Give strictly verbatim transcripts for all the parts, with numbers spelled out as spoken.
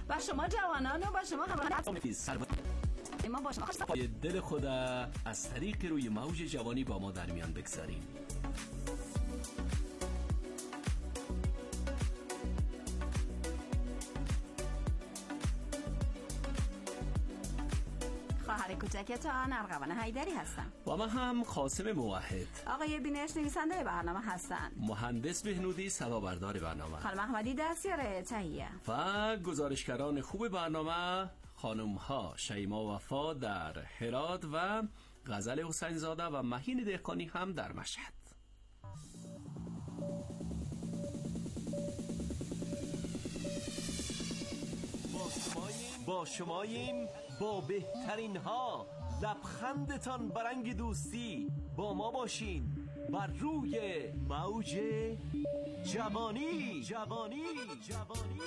و شما جوانان و با شما ما با شما دل خود از طریق روی موج جوانی با ما در میان بگذاریم. خواهر کوچکتان ارغوان حیدری هستم و من هم قاسم موحد. آقای بینش نویسنده برنامه هستن، مهندس بهنودی صدابردار برنامه، خانم احمدی دستیار تهیه و گزارشگران خوب برنامه خانم ها شیما وفا در هرات و غزل حسین زاده و مهین دهقانی هم در مشهد. با شماییم با بهترین ها، لبخندتان برنگ دوستی، با ما باشین بر روی موج جوانی جوانی جوانی.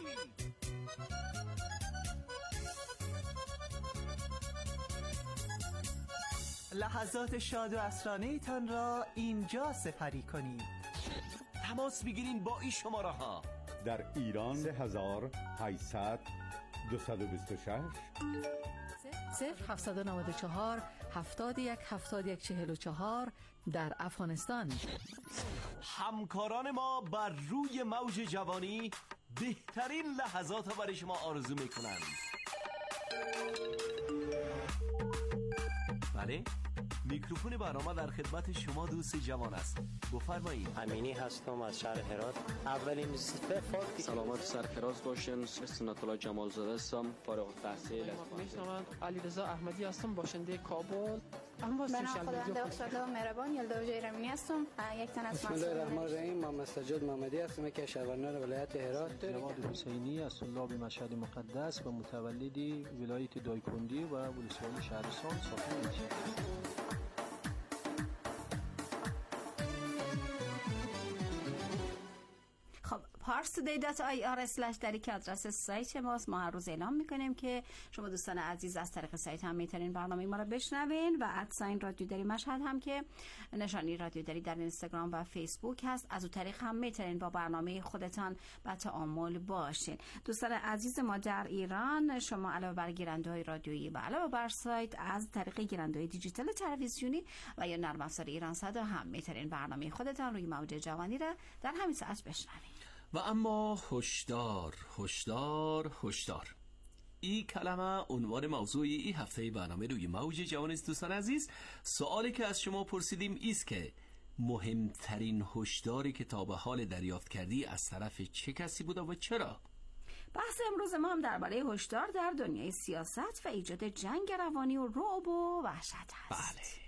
لحظات شاد و عصرانه تان را اینجا سپری کنید. تماس بگیرین با این شماره ها: در ایران سه هزار و هشتصد دویست و بیست و شش، صفر هفتصد و نود و چهار هفتاد و یک هفتاد و یک چهل و چهار. در افغانستان همکاران ما بر روی موج جوانی بهترین لحظات را برای شما آرزو میکنند. بله، میکروفون برنامه در خدمت شما دوست جوان است. بفرمایید. امینی هستم از شهر هرات. اولین صفات سلامت سرفراز باشین. سنت الله جمال زاده هستم، فارغ التحصیل. میشنوند علیرضا احمدی هستم، باشنده کابل. من خداوند بخشنده و مهربان یلدا جیرمینی هستم، یک تن از بسم الله الرحمن الرحیم. محمد سجاد محمدی هستم که شهروندان ولایت هرات. جواد حسینی از طلاب مشهد مقدس و متولدی ولایت دایکندی و ولسوالی شهرستان ساکن میشم. خب پارس دی دات آی آر اسلش در یک آدرس سایت ماست. ما هر روز اعلام میکنیم که شما دوستان عزیز از طریق سایت هم میتونین برنامه ما رو بشنوین و ادساین رادیو داری مشهد هم که نشانی رادیو داری در اینستاگرام و فیسبوک هست، از اون طریق هم میتونین با برنامه خودتان به تعامل باشین. دوستان عزیز ما در ایران، شما علاوه بر گیرنده‌های رادیویی و علاوه بر سایت از طریق گیرنده‌های دیجیتال تلویزیونی و یا نرم افزار ایران صدا هم میتونین برنامه خودتان روی موج جوانی را در همین ساعت بشنوین. و اما هشدار هشدار هشدار، این کلمه عنوان موضوعی این هفته برنامه روی موج جوانی است. دوستان عزیز، سوالی که از شما پرسیدیم ایست که مهمترین هشداری که تا به حال دریافت کردی از طرف چه کسی بوده و چرا؟ بحث امروز ما هم درباره هشدار در دنیای سیاست و ایجاد جنگ روانی و رعب و وحشت هست. بله.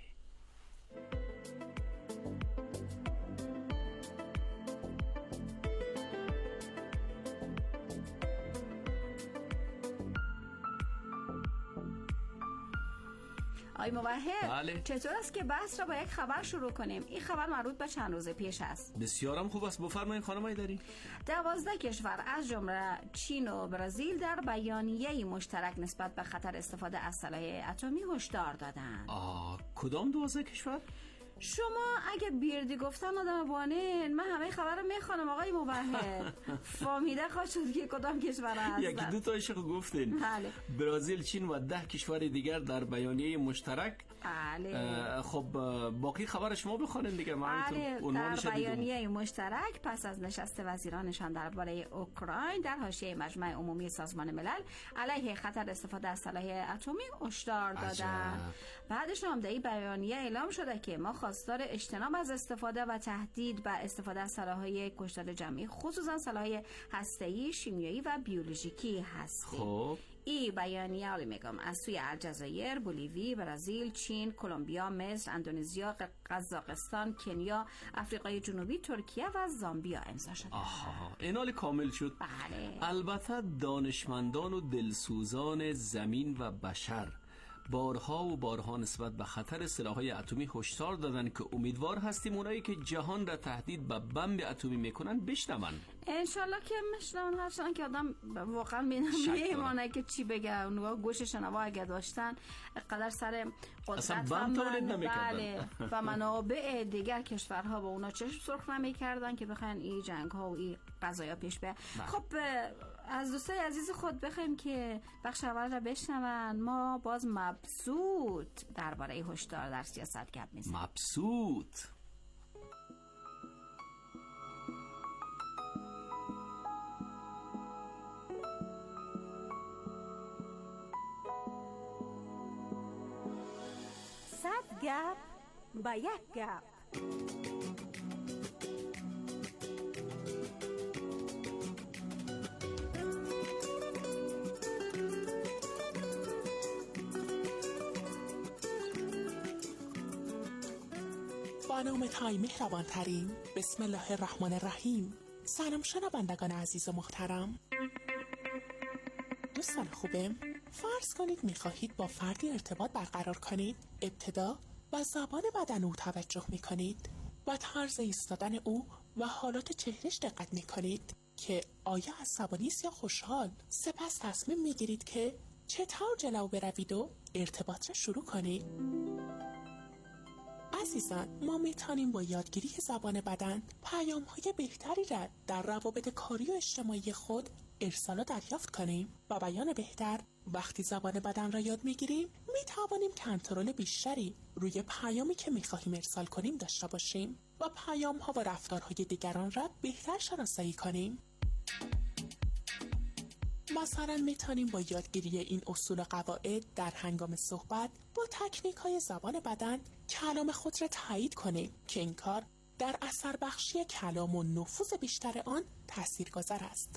آی موحد، بله. چطور است که بحث را با یک خبر شروع کنیم؟ این خبر مربوط به چند روز پیش است. بسیارم خوب است، بفرمایید خانم حیدری. دوازده کشور از جمله چین و برزیل در بیانیه‌ای مشترک نسبت به خطر استفاده از سلاح اتمی هشدار دادند. آه، کدام دوازده کشور؟ شما اگه بیردی گفتن آدم بانین، من همه خبر رو میخوانم آقای موحد. فهمیده خواهد شد که کدام کشور هستن. یکی دو تایش رو گفتین. بله. برزیل، چین و ده کشور دیگر در بیانیه مشترک. بله. خب باقی خبر شما بخونین دیگه. بله. در بیانیه مشترک پس از نشست وزیرانشان درباره اوکراین در حاشیه مجمع عمومی سازمان ملل علیه خطر استفاده از سلاح اتمی هشدار دادند. بعدش هم در این بیانیه اعلام شده که ما خواستار اجتناب از استفاده و تهدید به استفاده از سلاح‌های کشتار جمعی، خصوصا سلاح‌های هسته‌ای، شیمیایی و بیولوژیکی هستیم. خب این بیانیه علی میگم از سوی الجزایر، بولیوی، برزیل، چین، کلمبیا، مصر، اندونزیا، قزاقستان، کنیا، آفریقای جنوبی، ترکیه و زامبیا امضا شده. آها، اینال کامل شد. بله. البته دانشمندان و دلسوزان زمین و بشر بارها و بارها نسبت به خطر سلاح‌های اتمی هشدار دادن که امیدوار هستیم اونایی که جهان را تهدید به بمب اتمی میکنن بشنون. انشالله که میشنون، هرچند که آدم واقعا میمونه که چی بگه. اونها گوش شنوا اگه داشتن قدر سر قدرت و من بله و منابع دیگر کشورها با اونا چشم سرخ نمیکردن که بخواین این جنگ ها و این قضایا پیش به. خب از دوستای عزیز خود بخوایم که بخش اول را بشنون. ما باز مبسوط درباره هشدار در سیاست گپ میزنیم. مبسوط. صد گپ با یک گپ. با نام تای مهربان ترین، بسم الله الرحمن الرحیم. سلام شنوندگان عزیز و محترم. دوستان خوبم، فرض کنید میخواهید با فردی ارتباط برقرار کنید. ابتدا با زبان بدن او توجه میکنید و طرز ایستادن او و حالات چهرهش دقت میکنید که آیا عصبانی است یا خوشحال. سپس تصمیم میگیرید که چطور جلو بروید و ارتباط را شروع کنید. عزیزان، ما میتونیم با یادگیری زبان بدن پیام‌های بهتری را در روابط کاری و اجتماعی خود ارسال و دریافت کنیم. و بیان بهتر، وقتی زبان بدن را یاد میگیریم میتوانیم کنترل بیشتری روی پیامی که میخواهیم ارسال کنیم داشته باشیم و پیام‌ها و رفتارهای دیگران را بهتر شناسایی کنیم. مثلا میتونیم با یادگیری این اصول و قواعد در هنگام صحبت با تکنیک های زبان بدن کلام خود را تایید کنیم که این کار در اثر بخشی کلام و نفوذ بیشتر آن تاثیرگذار است.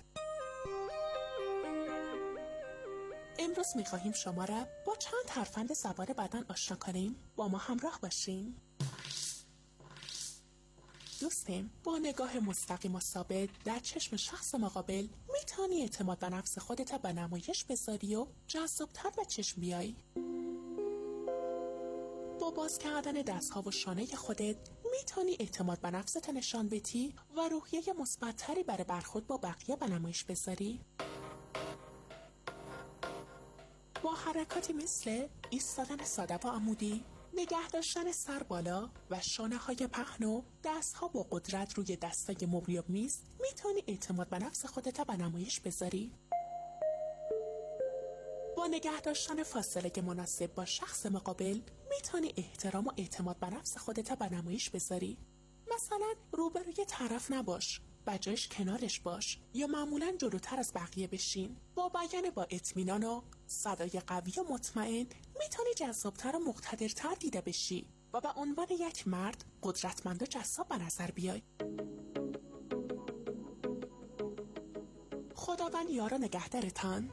امروز میخواهیم شما را با چند ترفند زبان بدن آشنا کنیم. با ما همراه باشیم. دوستم، با نگاه مستقیم و ثابت در چشم شخص مقابل میتونی اعتماد به نفس خودت به نمایش بذاری و جذابتر به چشم بیایی. با باز کردن دستها و شانه خودت میتونی اعتماد به نفست نشان بدی و روحیه مثبت‌تری برای برخورد با بقیه به نمایش بذاری. با حرکاتی مثل ایستادن ساده و عمودی، نگه داشتن سر بالا و شانه های پهن و دست ها با قدرت روی دستای مبری و میز میتونی اعتماد به نفس خودت به نمایش بذاری. با نگه داشتن فاصله مناسب با شخص مقابل میتونی احترام و اعتماد به نفس خودت به نمایش بذاری. مثلا روبروی طرف نباش، بجایش کنارش باش یا معمولا جلوتر از بقیه بشین. با بیان با اطمینان و صدای قوی و مطمئن میتونی جذابتر و مقتدرتر دیده بشی و به عنوان یک مرد قدرتمند و جذاب به نظر بیای. خداوند یار و نگهدارتان.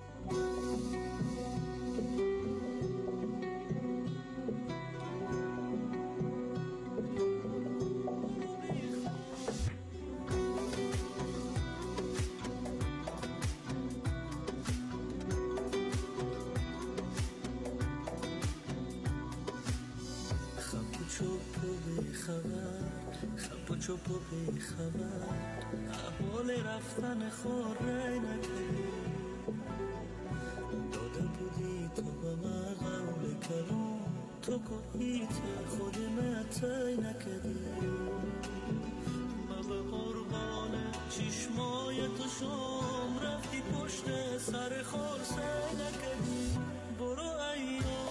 چوب و بی خبر احوال رفتن خوره نکردی، داده بودی تو به من قول کلام، تو کهیت خودی متی نکردی. من به قربان چشمای تو شم رفتی پشت سر خورسه نکردی. برو ایام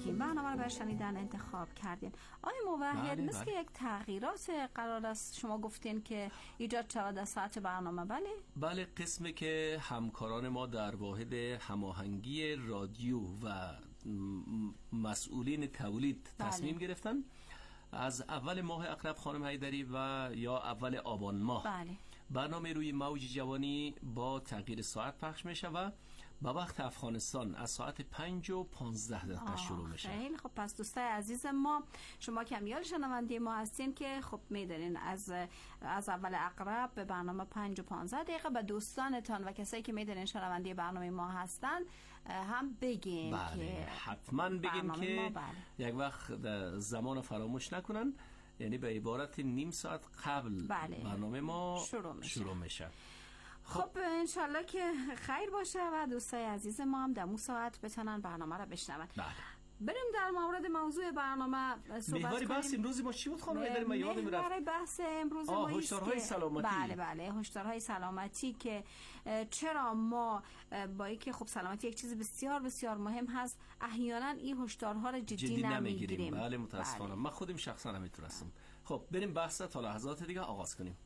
این برنامه رو برای شنیدن انتخاب کردین. آقای موحد، بله، مثل بله. یک تغییرات قرار است شما گفتین که ایجاد شود در ساعت برنامه. بله بله، قسمی که همکاران ما در واحد هماهنگی رادیو و مسئولین تولید تصمیم بله. گرفتن از اول ماه اقرب خانم حیدری و یا اول آبان ماه بله. برنامه روی موج جوانی با تغییر ساعت پخش میشه و با وقت افغانستان از ساعت پنج و پانزده دقیقه شروع میشه. خیلی خب، پس دوستای عزیز ما، شما کمیال شنونده ما هستین که خب میدونین از از اول اقرب به برنامه پنج و پانزده دقیقه به دوستانتان و کسایی که میدونین شنونده برنامه ما هستن هم بگین. بله، که حتما بگین که بله. یک وقت زمان فراموش نکنن، یعنی به عبارت نیم ساعت قبل بله. برنامه ما شروع میشه, شروع میشه. خب انشالله که خیر باشه و دوستای عزیز ما هم در اون ساعت بتونن برنامه رو بشنون. بله. بریم در مورد موضوع برنامه صحبت محور بحث امروز ما چی بود خانم حیدری؟ من یادم رفت. محور بحث امروز ما است هشدارهای سلامتی. بله بله، هشدارهای سلامتی که چرا ما با اینکه خب سلامتی یک چیز بسیار بسیار مهم هست، احیانا این هشدارها رو جدی, جدی نمیگیریم. بله متاسفانه. بله. من خودم شخصا همینطور هستم. خب بریم بحث تا لحظات دیگه آغاز کنیم.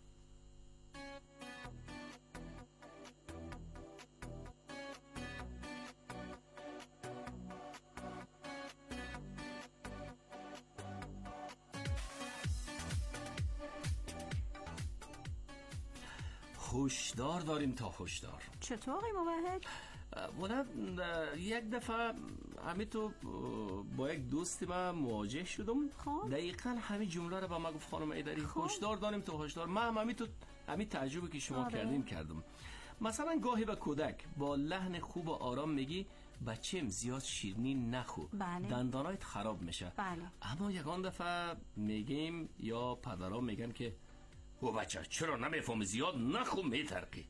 هشدار داریم تا هشدار. چطور آقای موحد؟ والا یک دفعه همین تو با یک دوست من مواجه شدم. خوب. دقیقاً همین جمله رو با ما گفت خانم حیدری، هشدار داریم تا هشدار. من هم همین تو همین تعجبی که شما آره. کردین کردم. مثلا گاهی به کودک با لحن خوب و آرام میگی بچه‌م زیاد شیرینی نخو، بله. دندانایت خراب میشه. بله. اما یکان دفعه میگیم یا پدرام میگن که او بچه چرا نمیفهمی زیاد نخو میترقی.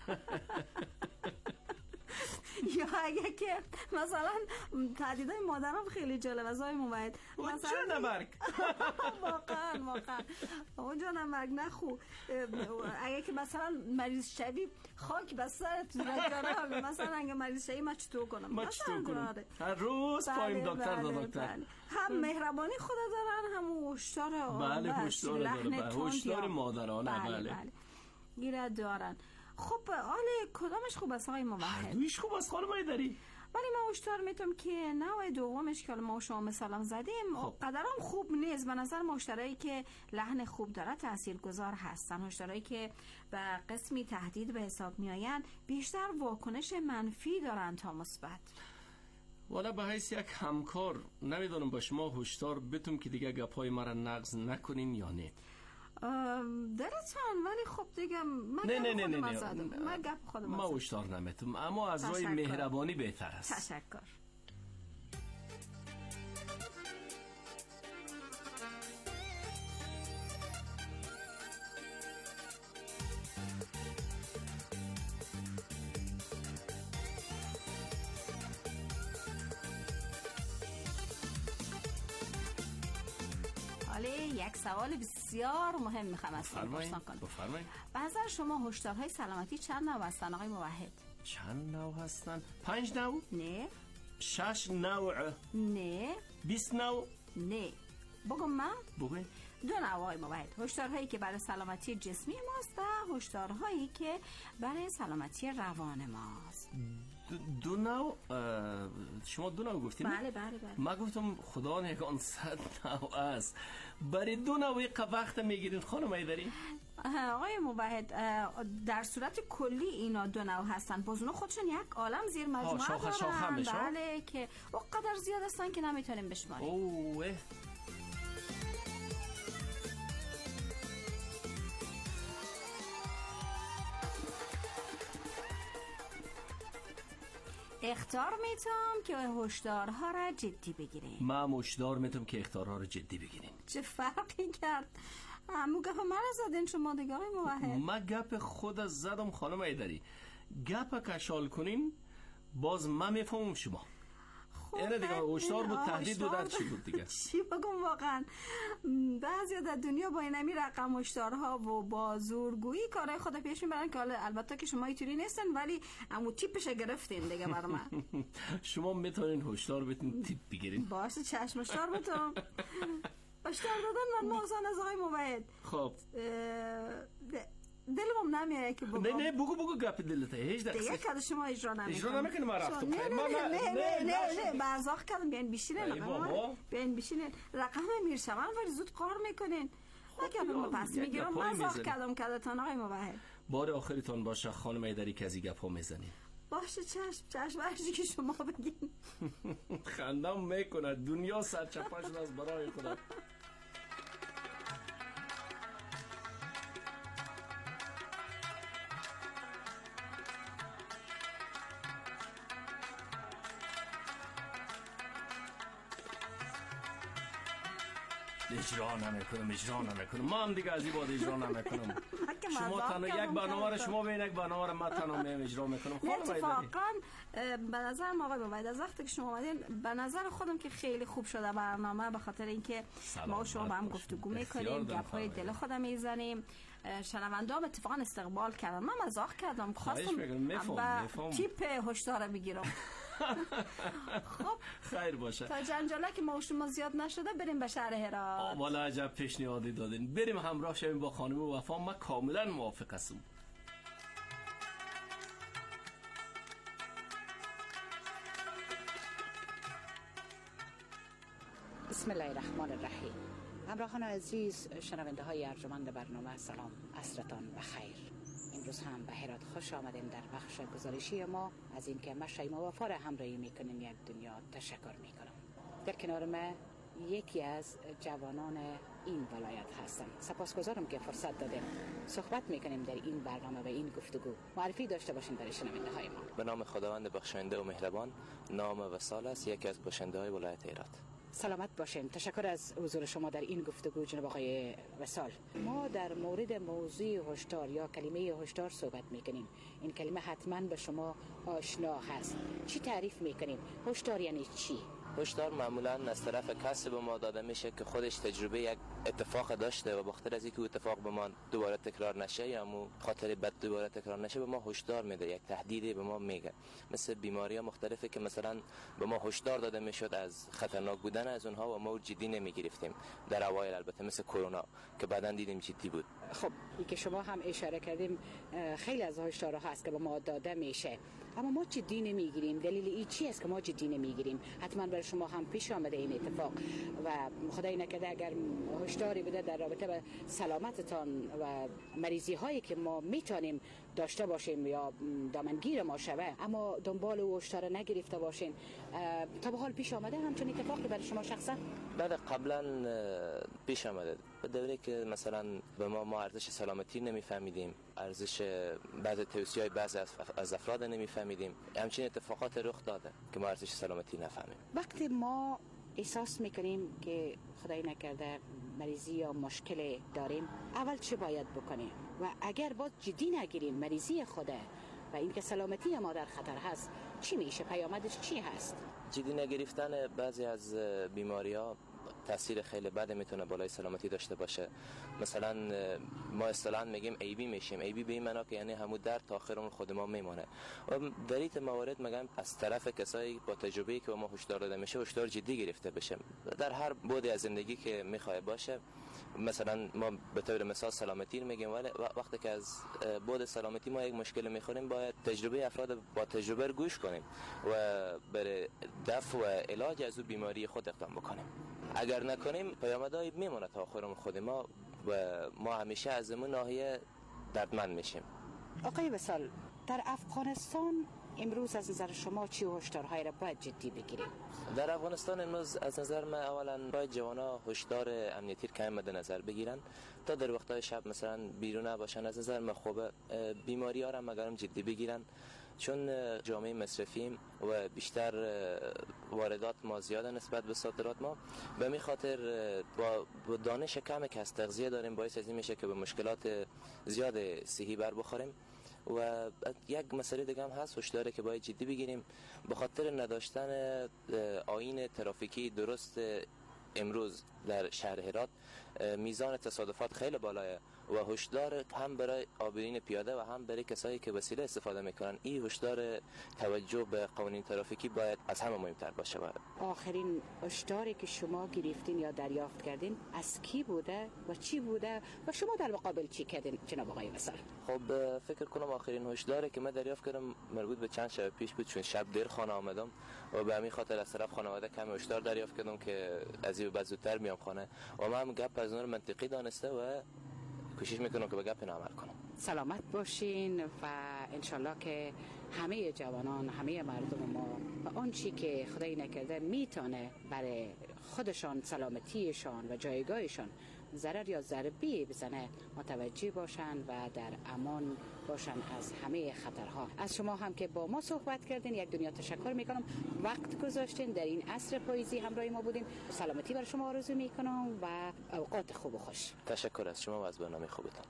یا اگه که مثلا تهدیدهای مادرم خیلی جالب از آقای موحد، مثلا جانمرگ واقعا واقعا او جانمرگ نخو. اگه که مثلا مریض شوی خاک به سرت رجاره، مثلا اگه مریض شوی ما چطور کنم؟ ما چطور کنم؟ هر روز پایم دکتر دا دکتر. هم مهربانی خدا دارن، هم هشدار. بله هشدار دارن، هشدار مادرانه. بله بله گیره دارن. خب حالا کدامش خوب است آقای موحد؟ دویش خوب است خانم حیدری. ولی من هشدار میتونم که نوع دومش که ما شما مثلا زدیم خب. قدرم خوب نیست. به نظر هشدارایی که لحن خوب داره تاثیرگذار هستن. هشدارایی که به قسمی تهدید به حساب میآیند بیشتر واکنش منفی دارن تا مثبت. والا به حیث یک همکار نمیدونم با شما هشدار بتونم که دیگه گپای مرا نقض نکنین یا نه. دلتان، ولی خب دیگه من نه نه نه نه من گپ خودم ما هشدار نمیتونم، اما از روی مهربانی بهتر است. تشکر. یک سوال بسیار مهم میخوام از شما پرسان کنم. بفرمایید. به نظر شما هشدارهای سلامتی چند نوع هستن آقای موحد؟ چند نوع هستن؟ پنج نوع؟ نه. شش نوع؟ نه. بیست نوع؟ نه. بگم من؟ بگوی. دو نوع آقای موحد. هشدارهایی که برای سلامتی جسمی ماست و هشدارهایی که برای سلامتی روان ماست. دو نوع. شما دو نوع گفتین؟ بله بله بله. ما گفتم خدا نگان صد نوع است. برای دو نوع وقت میگیرین خانم حیدری؟ آقای موحد در صورت کلی اینا دو نوع هستن. بازونا خودشون یک عالم زیر مجموعه دارن. شاخ هم بشه. بله که اونقدر زیاد هستن که نمیتونیم بشماریم. اوه. اختار میتونم که هشدارها را جدی بگیریم. من هشدار میتونم که اختارها را جدی بگیریم. چه فرقی کرد؟ همون گپ من را زدین شما دیگه آقای موحد. من گپ خود زدم خانم حیدری. گپ کشال کنین باز من میفهمم شما. یعنی دیگه هشدار بود، تهدید بود، در چی بود دیگه؟ چی بگم واقعا بعضیا در دنیا با اینمی رقم هشدارها و با زورگویی کارهای خود پیش میبرن که حالا البته که شما اینطوری نیستن ولی عمو تیپش گرفتین دیگه برای من. شما میتونین هشدار بدین تیپ بگیرین؟ باشه چشم هشدار بدم. هشدار دادن من موزان از آقای موحد. خب دلم نمیاره که بگم. نه نه بگو بگو گپ دلته هیچ دقیقه. دیگه کار شما اجرا نمیکنم. اجرا نمیکنم من رفتم. نه نه نه نه نه نه بازاخ کردم بیان بشینین آقا. بیان بشینین رقم میرشون ولی زود کار میکنین. نگم پس میگیرم بازاخ کردم کدتون آقای موحد. بار آخرتون باشه خانم ایدری که از این گپا میزنین. باشه چشم چشم هرچی که شما بگین. خندم میکنه دنیا سرچپش از برای خدا. اجرا نمیکنم اجرا نمیکنم من دیگه از این بعد اجرا نمیکنم. شما تنها یک برنامه رو شما به یک برنامه رو من تنها میم اجرا میکنم. اتفاقا به نظر ما آقای موحد از وقتی که شما اومدین به نظر خودم که خیلی خوب شده برنامه به خاطر اینکه ما و شما با هم گفتگو میکنیم گپ‌های دل خودم میزنیم. شنونده‌ها اتفاقا استقبال کردن من مزاح کردم خواستم تیپ هشدار بگیرم. خب خیر باشه تا جنجاله که ما و شما زیاد نشده بریم به شهر هرات. والا عجب پیشنهادی دادین بریم همراه شویم با خانم وفا. من کاملا موافق هستم. بسم الله الرحمن الرحیم. همراهان عزیز شنونده های ارجمند برنامه سلام عصرتان بخیر. امروز هم به هرات خوش آمدین. در بخش گزارشی ما از اینکه ما شیما وفا را همراهی میکنیم یک دنیا تشکر میکنم. در کنار ما یکی از جوانان این ولایت هستم. سپاسگزارم که فرصت دادیم صحبت میکنیم در این برنامه و این گفتگو. معرفی داشته باشین برای شنونده های ما. به نام خداوند بخشنده و مهربان. نام وصال است، یکی از بخشنده های ولایت هرات. سلامت باشین. تشکر از حضور شما در این گفتگو جناب آقای وصال. ما در مورد موضوع هشدار یا کلمه هشدار صحبت میکنیم. این کلمه حتما به شما آشنا هست. چی تعریف میکنیم؟ هشدار یعنی چی؟ هشدار معمولا از طرف کسی به ما داده میشه که خودش تجربه یک اتفاق داشته و بخاطر از اینکه اتفاق به ما دوباره تکرار نشه یا مو خاطر بد دوباره تکرار نشه به ما هشدار میده، یک تهدیدی به ما میگه. مثل بیماری‌ها مختلفه که مثلا به ما هشدار داده میشد از خطرناک بودن از اونها و ما جدی نمیگرفتیم در اوایل، البته مثل کرونا که بعداً دیدیم جدی بود. خب این که شما هم اشاره کردیم خیلی از هشدارها هست که به ما داده میشه اما ما جدی نمیگیریم. دلیل این چی است که ما جدی نمیگیریم؟ حتما برای شما هم پیش آمده این اتفاق و خدای نکرده اگر هشداری بده در رابطه با سلامتتان و مریضی هایی که ما میتونیم داشته باشیم یا دامنگیر ما شوه اما دنبال و هشدار نگرفته باشین، تا به حال پیش آمده همچون اتفاقی برای شما شخصا؟ بله قبلا پیش آمده به دوره که مثلا به ما ما ارزش سلامتی نمیفهمیدیم، ارزش بعضی توصیه‌های بعضی از افراد نمیفهمیدیم، همچین اتفاقات رخ داده که ما ارزش سلامتی نفهمیم. وقتی ما احساس میکنیم که خدای نکرده مریضی یا مشکل داریم اول چه باید بکنیم و اگر باز جدی نگیریم مریضی خوده و اینکه سلامتی ما در خطر هست چی میشه؟ پیامدش چی هست؟ جدی نگرفتن بعضی از بیماری‌ها تاثیر خیلی بد میتونه بالای سلامتی داشته باشه. مثلا ما اصطلاحاً میگیم ایبی میشیم. ایبی به این معنا که یعنی همون درد تا آخر عمر خود ما میمونه. و در این موارد میگم از طرف کسایی با تجربه‌ای که به ما هشدار داده میشه هشدار جدی گرفته بشه در هر بعدی از زندگی که میخواد باشه. مثلا ما به طور مثال سلامتی میگیم ولی وقتی که از بعد سلامتی ما یک مشکل میخوریم باید تجربه افراد با تجربه رو گوش کنیم و برای دفع و علاج از اون بیماری خود اقدام بکنیم. اگر نکنیم پیامدهای میمونه تا آخر خود ما و ما همیشه از اون ناحیه دردمند میشیم. آقای وصال در افغانستان امروز از نظر شما چی هشدارهایی را باید جدی بگیریم؟ در افغانستان امروز از نظر من اولا باید جوانا هشدار امنیتی را کم مد نظر بگیرن تا در وقتهای شب مثلا بیرون نباشن. از نظر من خوبه بیماری ها را مگرم جدی بگیرن چون جامعه مصرفیم و بیشتر واردات ما زیاده نسبت به صادرات ما. به همین خاطر با دانش کمی که از تغذیه داریم باعث از این میشه که به مشکلات زیاد صحی بر بخوریم و یک مسئله دیگه هم هست هشداری که باید جدی بگیریم، به خاطر نداشتن آیین ترافیکی درست امروز در شهر هرات میزان تصادفات خیلی بالایه و هشدار هم برای عابرین پیاده و هم برای کسایی که وسیله استفاده میکنن. این هشدار توجه به قوانین ترافیکی باید از همه مهمتر باشه. آخرین هشداری که شما گرفتین یا دریافت کردین از کی بوده و چی بوده و شما در مقابل چی کردین جناب آقای وصال؟ خب فکر کنم آخرین هشداری که من دریافت کردم مربوط به چند شب پیش بود، چون شب دیر خانه آمدم و به همین خاطر از طرف خانواده کمی هشدار دریافت کردم که از این بعد زودتر میام خانه و من هم گپ از اون منطقی دانسته و کوشش میکنم که به گپ عمل کنم. سلامت باشین و انشالله که همه جوانان، همه مردم ما و آن چی که خدای نکرده میتونه برای خودشان، سلامتیشان و جایگاهشان ضرر یا ضربه بزنه متوجه باشن و در امان باشن از همه خطرها. از شما هم که با ما صحبت کردین یک دنیا تشکر میکنم، وقت گذاشتین، در این عصر پاییزی همراه ما بودین. سلامتی برای شما آرزو میکنم و اوقات خوب و خوش. تشکر از شما و از برنامه خوبتان.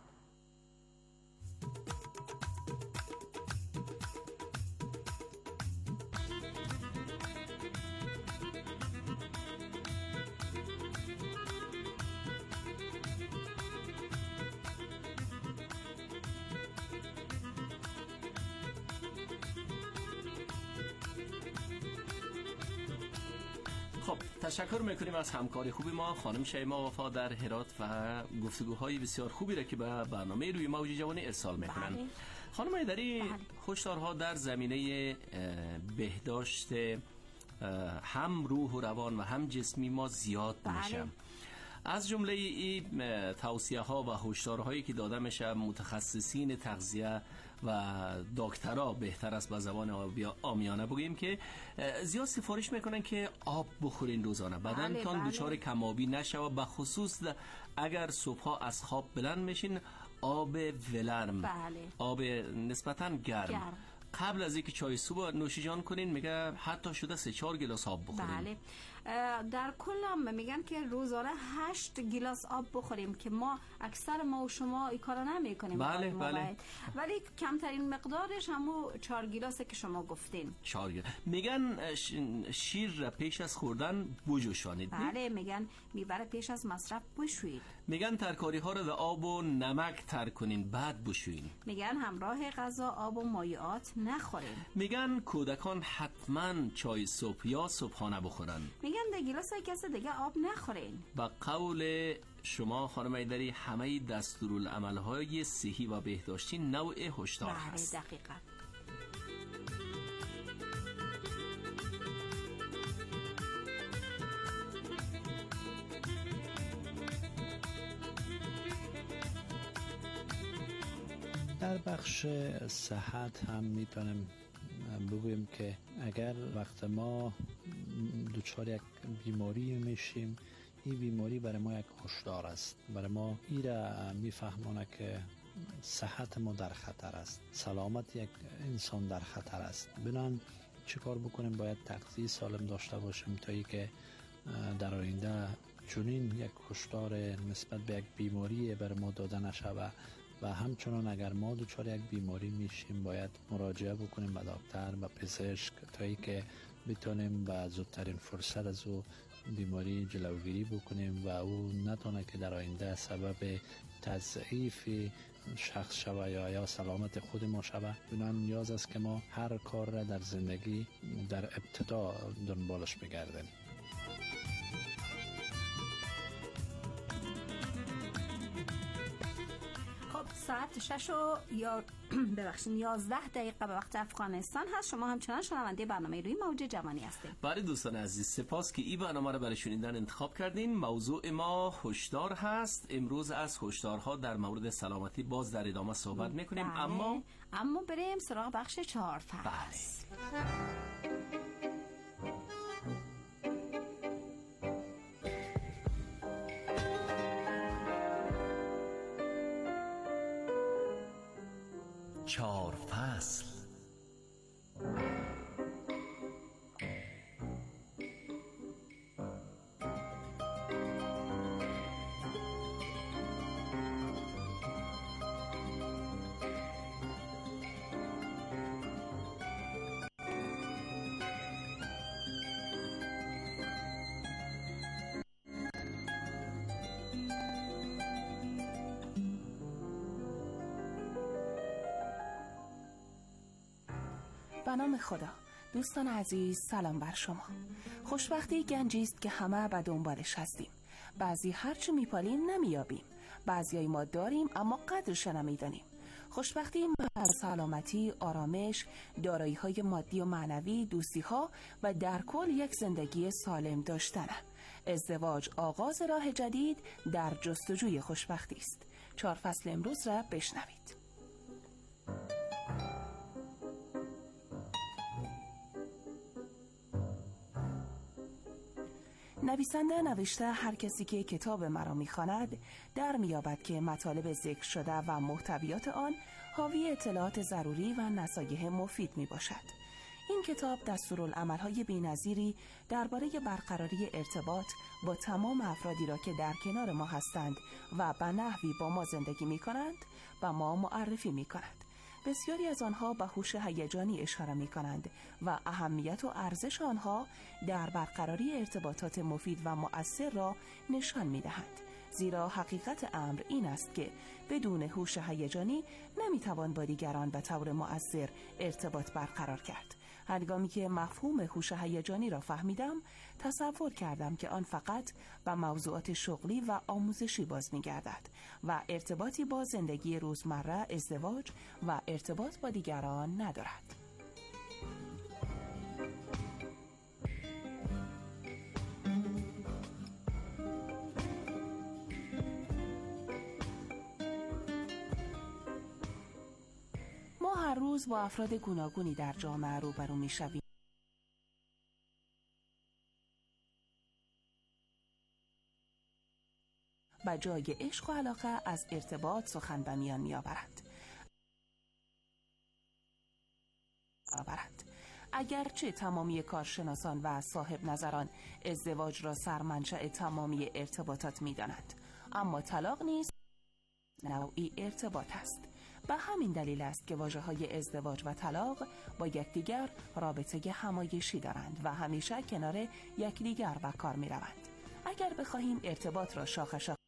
خب تشکر میکنیم از همکاری خوبی ما خانم شیما وفا در هرات و گفتگوهای بسیار خوبی را که به برنامه روی موج جوانی ارسال میکنن. بله. خانم ایدری، بله. هشدارها در زمینه بهداشت هم روح و روان و هم جسمی ما زیاد بله. میشه. از جمله این توصیه ها و هشدارهایی که داده میشه متخصصین تغذیه و دکترها بهتر است به زبان عامیانه بگیم که زیاد سفارش میکنن که آب بخورین روزانه، بدنتان بله دچار کمابی نشه و به خصوص اگر صبحها از خواب بلند میشین آب ولرم بله. آب نسبتاً گرم, گرم. قبل از اینکه چای صبح نوشیجان کنین میگه حتی شده سه چهار گلاس آب بخورین. بله. در کل هم میگن که روزانه هشت گلاس آب بخوریم که ما اکثر ما و شما این کارو نمیکنیم. بله بله. ولی کمترین مقدارش همو چهار گلاسه که شما گفتین. چهار گلاس. میگن شیر را پیش از خوردن بجوشانید. بله میگن میوه پیش از مصرف بشویید. میگن ترکاری ها رو در آب و نمک تر کنین بعد بشویین. میگن همراه غذا آب و مایعات نخورین. میگن کودکان حتما چای صبح یا صبحانه بخورن. میگن ده گلاس کسی دیگه آب نخورین. با قول شما خانم ایدری همه دستورالعمل‌های صحی و بهداشتی نوع هشدار هست. بله دقیقاً. در بخش صحت هم میتونیم بگوییم که اگر وقت ما دچار یک بیماری میشیم، این بیماری برای ما یک هشدار است، برای ما این را میفهمونه که صحت ما در خطر است، سلامت یک انسان در خطر است. بنان چه کار بکنیم؟ باید تغذیه سالم داشته باشیم تا ای که در آینده چنین یک هشدار نسبت به یک بیماری برای ما داده نشود و همچنان اگر ما دچار یک بیماری میشیم باید مراجعه بکنیم به دکتر و پزشک تا ای که بتونیم به زودترین فرصت از او بیماری جلوگیری بکنیم و او نتونه که در آینده سبب تضعیف شخص شوه یا یا سلامت خود ما شوه. بنابراین نیاز است که ما هر کار را در زندگی در ابتدا دنبالش بگردیم. ساعت شش و یا ببخشید یازده دقیقه به وقت افغانستان هست. شما همچنان شنونده برنامه روی موج جوانی هستید. بله دوستان عزیز، سپاس که این برنامه رو برای شنیدن انتخاب کردین. موضوع ما هشدار هست. امروز از هشدارها در مورد سلامتی باز در ادامه صحبت میکنیم. بله. اما اما بریم سراغ بخش چهار فصل. بله. چهار فصل. به نام خدا. دوستان عزیز، سلام بر شما. خوشبختی گنجی است که همه به دنبالش هستیم. بعضی هرچی میپالیم نمیابیم، بعضیای ما داریم اما قدرش نمیدانیم. خوشبختی معنی سلامتی، آرامش، دارایی‌های مادی و معنوی، دوستی‌ها و در کل یک زندگی سالم داشتنه. ازدواج آغاز راه جدید در جستجوی خوشبختی است. چهار فصل امروز را بشنوید. نویسنده نوشته هر کسی که کتاب مرا می‌خواند در می‌یابد که مطالب ذکر شده و محتویات آن حاوی اطلاعات ضروری و نصایح مفید میباشد. این کتاب دستورالعمل‌های بی‌نظیری درباره برقراری ارتباط با تمام افرادی را که در کنار ما هستند و به نحوی با ما زندگی می‌کنند و ما معرفی می‌کند. بسیاری از آنها به هوش هیجانی اشاره می‌کنند و اهمیت و ارزش آنها در برقراری ارتباطات مفید و مؤثر را نشان می‌دهند. زیرا حقیقت امر این است که بدون هوش هیجانی نمی‌توان با دیگران به طور مؤثر ارتباط برقرار کرد. هنگامی که مفهوم هوش هیجانی را فهمیدم، تصور کردم که آن فقط به موضوعات شغلی و آموزشی باز می‌گردد و ارتباطی با زندگی روزمره، ازدواج و ارتباط با دیگران ندارد. ما هر روز با افراد گوناگونی در جامعه روبرو می‌شویم. به جای عشق و علاقه از ارتباط سخن به میان می‌آورند. اگرچه تمامی کارشناسان و صاحب نظران ازدواج را سرمنشأ تمامی ارتباطات می‌دانند، اما طلاق نیز نوعی ارتباط است. به همین دلیل است که واژه‌های ازدواج و طلاق با یکدیگر رابطه همایشی دارند و همیشه کنار یکدیگر به کار می‌روند. اگر بخواهیم ارتباط را شاخه شاخه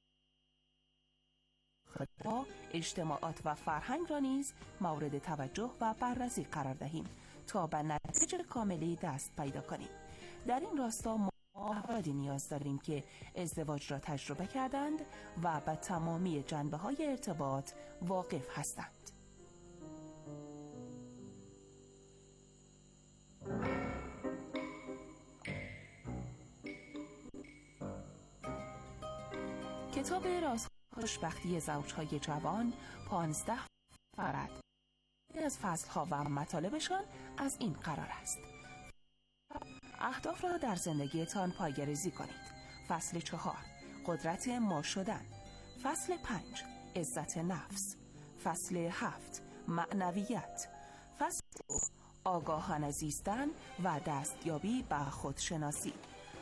اجتماعات و فرهنگ را نیز مورد توجه و بررسی قرار دهیم تا به نتیجه کاملی دست پیدا کنیم. در این راستا ما افرادی نیاز داریم که ازدواج را تجربه کردند و به تمامی جنبه‌های ارتباط واقف هستند. کتاب راز خوشبختی زوجهای جوان پانزده فرد از فصلها و مطالبشان از این قرار است. اهداف را در زندگیتان پایه‌ریزی کنید. فصل چهار، قدرت ما شدن. فصل پنج، عزت نفس. فصل هفت، معنویت. فصل آگاهانه زیستن و دستیابی به خودشناسی.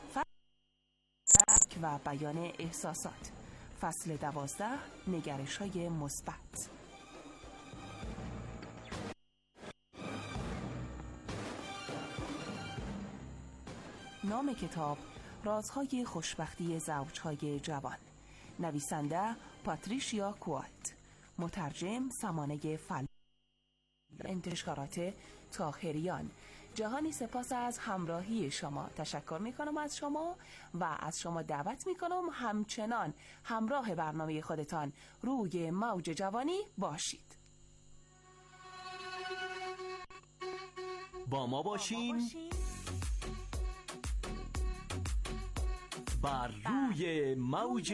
فصل و بیان احساسات. فصل دوازده، نگرش‌های مثبت. نام کتاب رازهای خوشبختی زوجهای جوان. نویسنده پاتریشیا کوالت. مترجم سمانه فل. انتشارات طاهریان. جهانی سپاس از همراهی شما. تشکر می کنم از شما و از شما دعوت می کنم همچنان همراه برنامه خودتان روی موج جوانی باشید. با ما باشین بر روی موج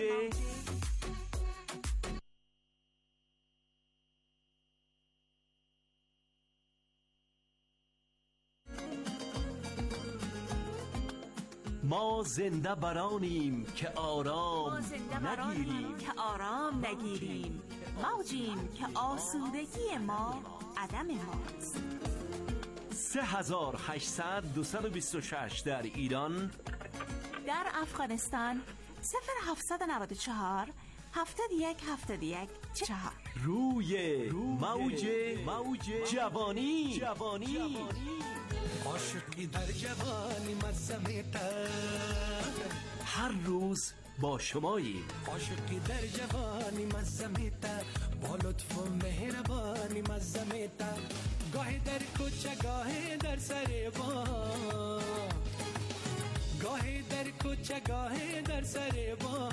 ما زنده برانیم که آرام نگیریم که آرام نگیریم موجیم که آسودگی ما عدم ماست. سه هزار و هشتصد دویست و بیست و شش در ایران، در افغانستان صفر هفتصد و نود و چهار هفتاد و یک هفتاد و یک چهار. روی موج موج جوانی جوانی عاشقی در جوانی مزمیتر. هر روز با شماییم. عاشقی در جوانی مزمیتا با لطف و مهربانی مزمیتا گاهی در کوچه گاهی در سر با گاهی در کوچه گاهی در سر با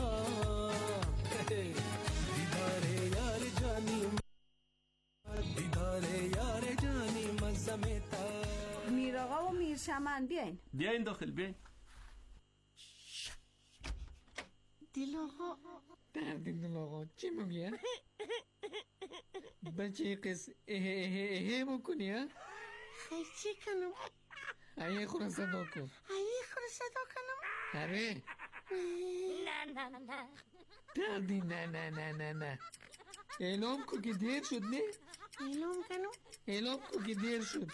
دیدار یار جانی دیدار یار جانی مزمیتا. میر آقا و میر چمن بیاین بیاین داخل بیاین. دل آقا دردین دل آقا چی میگه؟ بچه قص اه اه اه بکنی ها؟ خیلی چی کنم؟ ایه خورا صدا کن. ایه خورا صدا کنم؟ آره. نه نه نه دردین نه نه نه نه نه اعلام کو که دیر شد نه؟ اعلام کنم؟ اعلام کو که دیر شد.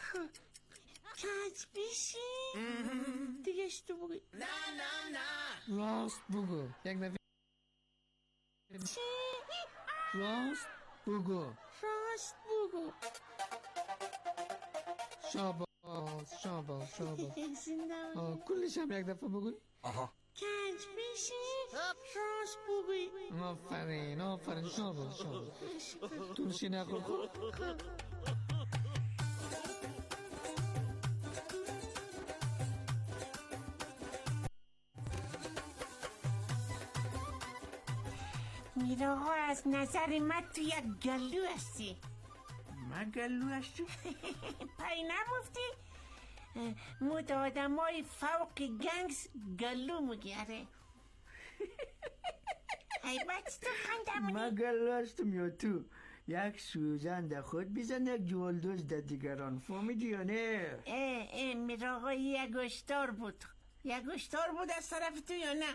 کج بیشی دیگه اشتو بگی. نه نه نه راست بگو یک دفعه. چی؟ راست بگو. راست بگو. شاباز شاباز شاباز. زنده کلش هم یک دفعه بگوی. آها کج بیشی راست بگی. آفرین آفرین شاباز شاباز. ترشی نخور خور. میر آقا از نظر من تو یک گلو هستی. من گلو هستی؟ پای نمفتی مود آدم های فوق گنگس گلو مگیره. ای بچه تو خندمونی. من گلو هستم یا تو یک سوزن در خود بیزن یک جولدوز در دیگران فهمیدی یا نه؟ اه اه میر آقا یک اشتار بود یک اشتار بود از طرف تو یا نه؟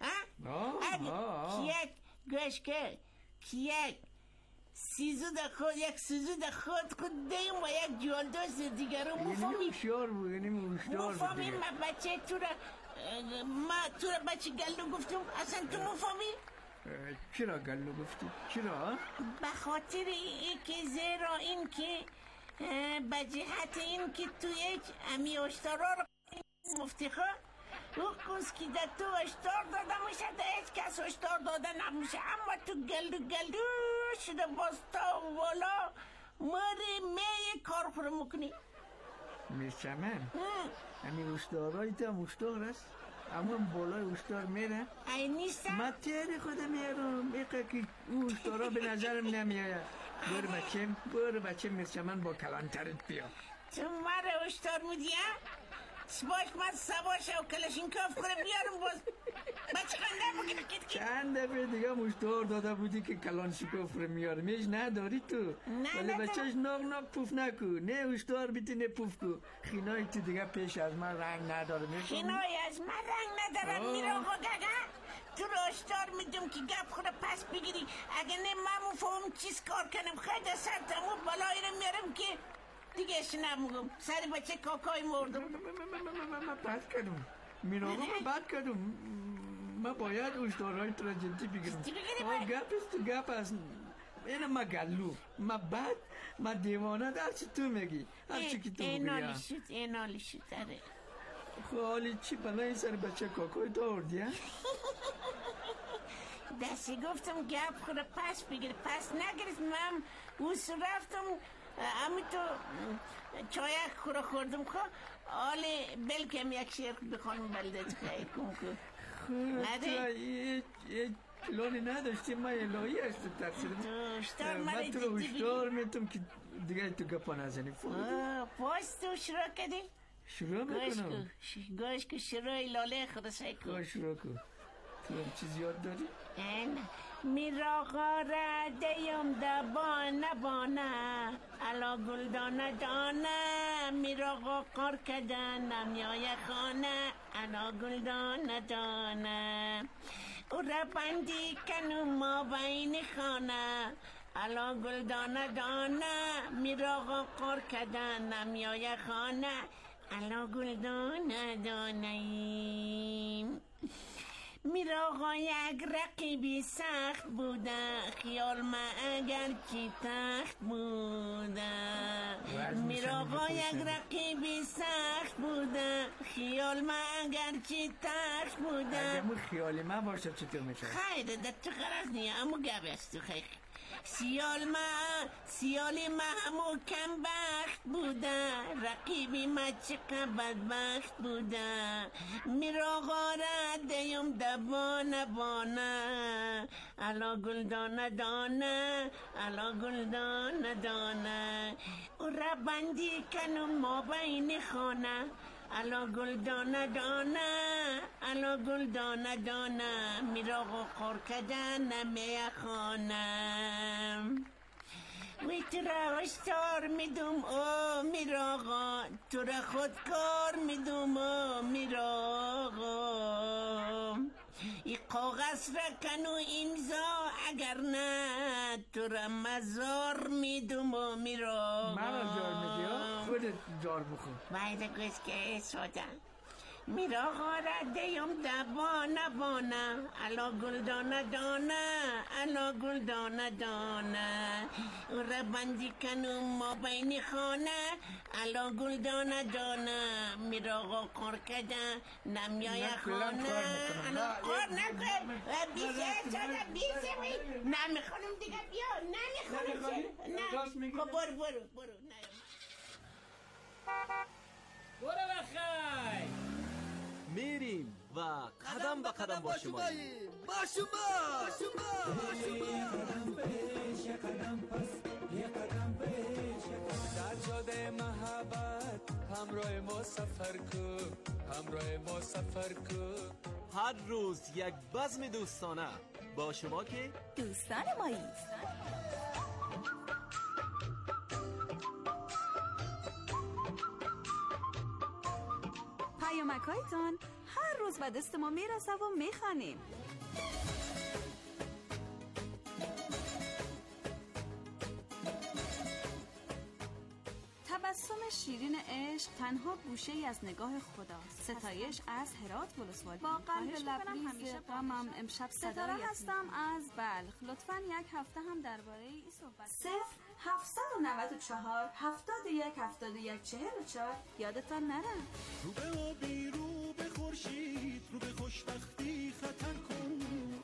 ها؟ یک گوش که یک سیزو در خود یک سیزو در خود خود دیم و یک جولدوز دیگر رو مفهمی. یعنی مشتار بود یعنی مشتار بود مفهمی. من بچه تو را ما تو را بچه گلو گفتم اصلا تو مفهمی. چرا گلو گفتی؟ چرا؟ به خاطر این که زیرا این که به جهت این که تو یک امی اشترا رو مفتخار او کس که در تو اشتار داده میشه در هیچ کس اشتار داده نمیشه اما تو گلو گلو شده باز تا والا ماری می کار خورو میکنی. میشه من همین اشتارهای تا هم اشتار است اما بالای اشتار میره ای نیستم من تیر خودم میارم میقه که او اشتارها به نظرم نمیاد. برو بچم برو بچم میشه من با کلانترت بیا. تو مره اشتار میدیم باش من سباشه و کلشینکوف کنه بیارم باز بچه خنده بگی بگید که چند دفعه دیگه مشتار داده بودی که کلانشیکوف رو میارم ایش نداری تو ولی بچهش ناغ ناغ پوف نکو نه اشتار بیتی نه پوف کو خینای تو دیگه پیش از من رنگ نداره میکنم خینای از من رنگ نداره میره آقا گگه تو رو اشتار میدم که گپ خود پس بگیری اگه نه من مفهم چیز کار کنم خیلی سر تمو بالایی رو میارم که دیگه اش نموگم سر بچه کاکای مردم. من بد کردم میراغا من بد کردم من باید اشتارهای تو را جدی بگیرم. گپ است تو گپ است اینه ما گلو ما بد ما دیوانه درچی تو میگی هرچی که تو بگی اینالی شد اینالی شد داره خالی چی بلای سر بچه کاکای تو آوردی دستی گفتم گپ خود پس بگیر پس نگرید من اوس رفتم امی تو چایک خورا خوردم که آلی بلکم یک شیر بخوانم بلدت خیلی کن که نده یه پلانی نداشتی ما الهی هستی ترسیدم من تو رو هشدار میتونم که دیگه تو گپا نزنی پاس تو شروع کردی؟ شروع میکنم گوش که شروع لاله خود سعی کن شروع کن تو هم چیز یاد داری؟ میراغا را دیم دا بانه بانه علا گلدانه دانه میراغا قار کدن میای خانه علا گلدانه دانه او را بندی کنو ما بین خانه علا گلدانه دانه میراغا قار کدن میای خانه علا گلدانه دانه میراغا یک رقیبی سخت بوده خیال ما اگر چی تخت بوده میراغا یک رقیبی سخت بوده خیال ما اگر چی تخت بوده اگه مو خیال ما باشه چطور میشه خیلی ده تو قرص نیا امو گبستو خیلی سیال ما سیال ما همو کم بخت بوده رقیبی ما چقدر بدبخت بوده میراغا را دیم دبانه بانه علا گل دانه دانه علا گل دانه دانه او را بندی کنم ما بین خانه علا گل دانه دانه علا گل دانه دانه میراغ قر کدن میخوانم وی تو را هشدار میدم او میراغا تو را خودکار میدم او میراغا ای کاغذ را کنو امضا اگر نه تو را مزار میدم و میراغا من را جار میدی خودت جار بخور باید گوش که سودا میراغا را دیم دبانه بانه علا گل دانه دانه علا گل دانه دانه او را بندی کنم ما بین خانه علا گل دانه دانه میراغا کار کده نمیای خانه علا کار نکن بیشه چرا بیشه بی نمیخونم دیگه بیا نمیخونم نه برو برو برو برو بخیر میریم و قدم به قدم با شما با شما با شما قدم پیش قدم پس یه قدم پیش در جاده محبت همراه ما سفر کو همراه ما سفر کو هر روز یک بزم دوستانه با شما که دوستان مایی پیامک‌هایتان هر روز به دست ما میرسه و میخوانیم. تبسم شیرین عشق تنها گوشه ای از نگاه خداست. ستایش از هرات ولسوالی. با قلب لبریز غمم امشب ستاره هستم از بلخ. لطفاً یک هفته هم درباره این صحبت. صفر هفتصد و نود و چهار هفتاد و یک هفتاد و یک چهل و چهار یادتان نره. رو به آبی رو به خورشید رو به خوشبختی خطر کن.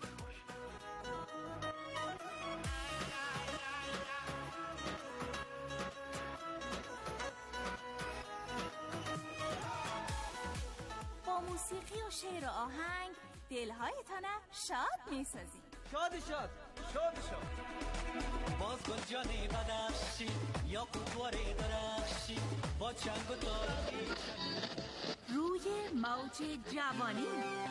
موسیقی و شعر و آهنگ دلهایتان شاد میسازی. شاد شاد شاد شاد باز گل جانی بدخشی یا قطواری درخشی با چنگ و داری روی موج جوانی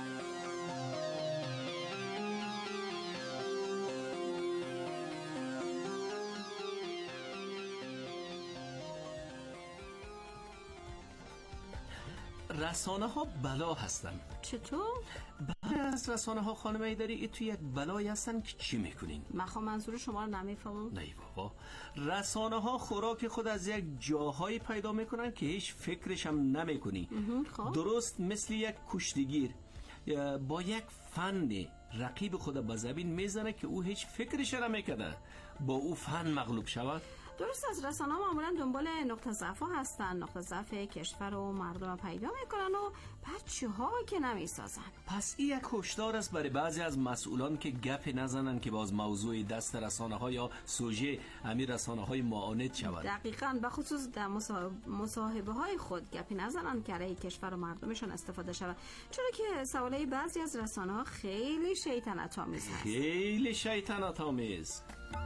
رسانه ها بلا هستن. چطور؟ بعد از رسانه ها خانم ایدری توی یک بلایی هستن که چی میکنین؟ مخواه منظور شما رو نمیفهمم. نه بابا، رسانه ها خوراک خود از یک جاهایی پیدا میکنن که هیچ فکرش هم نمیکنی. درست مثل یک کشتیگیر با یک فن رقیب خود به زمین میزنه که او هیچ فکرش نمیکنه با او فن مغلوب شود. درست از رسانه ها معمولا دنبال نقطه ضعف هستن، نقطه ضعف کشور و مردم پیدا میکنن و بچه ها که نمیسازن. پس این یک هشدار است برای بعضی از مسئولان که گپ نزنن که باز موضوع دست رسانه ها یا سوژه امیر رسانه های معاند شود. دقیقاً، به خصوص در مصاحبه های خود گپی نزنن که علیه کشور و مردمشون استفاده شود، چرا که سوالای بعضی از رسانه ها خیلی شیطنت آمیز هست. خیلی شیطنت آمیز.